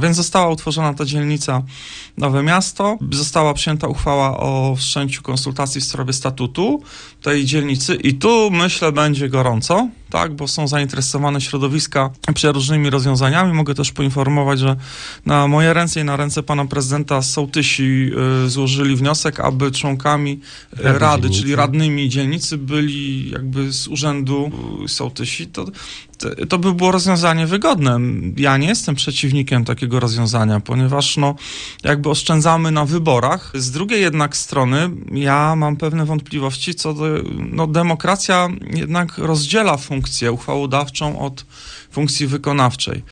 Więc została utworzona ta dzielnica Nowe Miasto, została przyjęta uchwała o wszczęciu konsultacji w sprawie statutu tej dzielnicy i tu myślę będzie gorąco, tak, bo są zainteresowane środowiska przeróżnymi rozwiązaniami. Mogę też poinformować, że na moje ręce i na ręce pana prezydenta sołtysi złożyli wniosek, aby członkami rady, czyli radnymi dzielnicy byli jakby z urzędu sołtysi. To by było rozwiązanie wygodne. Ja nie jestem przeciwnikiem takiego rozwiązania, ponieważ jakby oszczędzamy na wyborach. Z drugiej jednak strony ja mam pewne wątpliwości co do, demokracja jednak rozdziela funkcję uchwałodawczą od funkcji wykonawczej.